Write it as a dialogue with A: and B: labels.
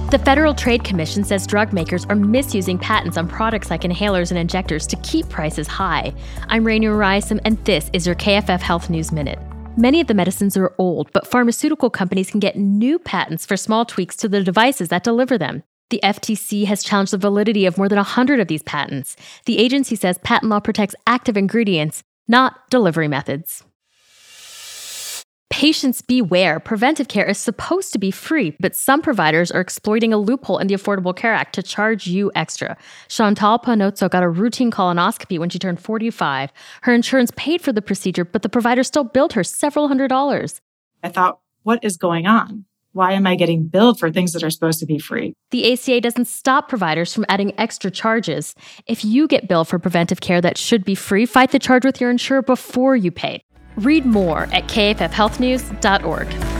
A: The Federal Trade Commission says drug makers are misusing patents on products like inhalers and injectors to keep prices high. I'm Rainey Rice, and this is your KFF Health News Minute. Many of the medicines are old, but pharmaceutical companies can get new patents for small tweaks to the devices that deliver them. The FTC has challenged the validity of more than 100 of these patents. The agency says patent law protects active ingredients, not delivery methods. Patients beware. Preventive care is supposed to be free, but some providers are exploiting a loophole in the Affordable Care Act to charge you extra. Chantal Panozzo got a routine colonoscopy when she turned 45. Her insurance paid for the procedure, but the provider still billed her several $100s.
B: I thought, what is going on? Why am I getting billed for things that are supposed to be free?
A: The ACA doesn't stop providers from adding extra charges. If you get billed for preventive care that should be free, fight the charge with your insurer before you pay. Read more at kffhealthnews.org.